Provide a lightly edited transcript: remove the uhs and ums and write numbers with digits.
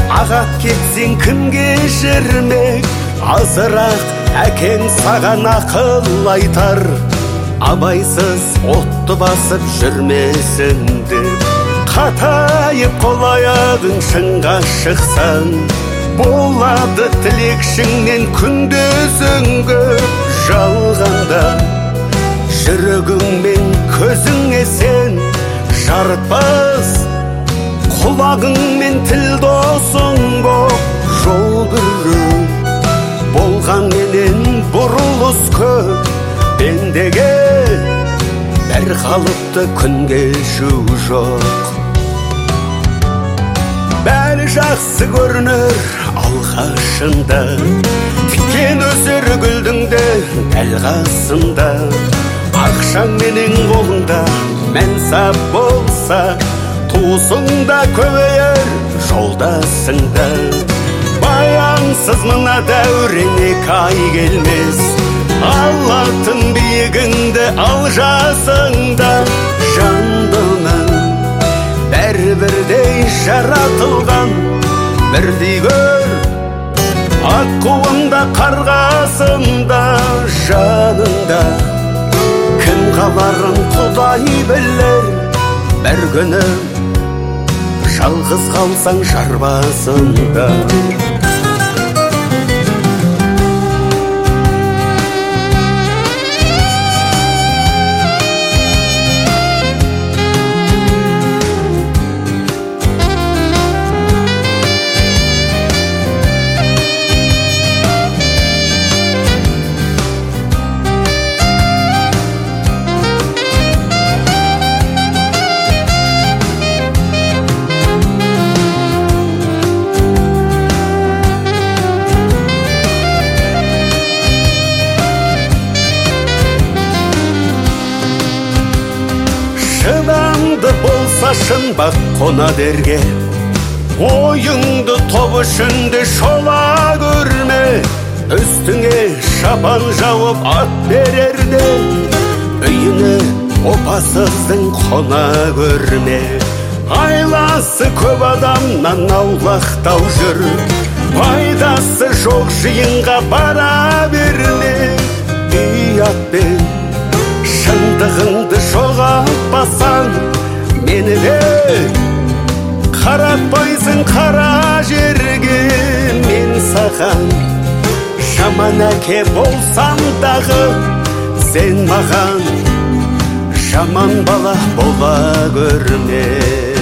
ағат кетсең кім кешірмек, азырақ әкең саған ақыл айтар, абайсыз отты басып жүрмесін деп. Қатайып қол-аяғың шыңға шықсан, болады тілекшіңнен күндізіңгі. Жалғанда жүрегің мен көзіңе сен жарытпас, құлағың мен тіл досың боп жол бүру. Болған менен бұрылыс көп, пендеге бір қалыпты күн кешу жоқ. Бәрі жақсы көрінер алғашында, тікен өсер гүлдің де дәл қасында. Ақшаң менің қолыңда мәнсап болса, туысыңда көбейер жолдасыңда. Баянсыз мына дәурен екі ай келмес, алатын биігіңді ал жасыңда. Жандының бәрі-бірдей жаратылған, бірдей көр аққуында қарғасында. Жанында кім қаларын Құдай білер, бір күні жалғыз қалсаң жар басында. Шыдамды болса шынбақ қона дерге, ойыңды топ ішінде шола көрме. Үстіңе шапан жауып ат берерде, үйіне опасыздың қона көрме. Айласы көп адамнан аулақтау жүр, пайдасы жоқ жиынға бара берме. Ұятпен шындығыңды жоғалтпасаң, мені де қаратпайсың қара жерге. Мен саған жаман әке болсам дағы, сен маған жаман бала бола көрме.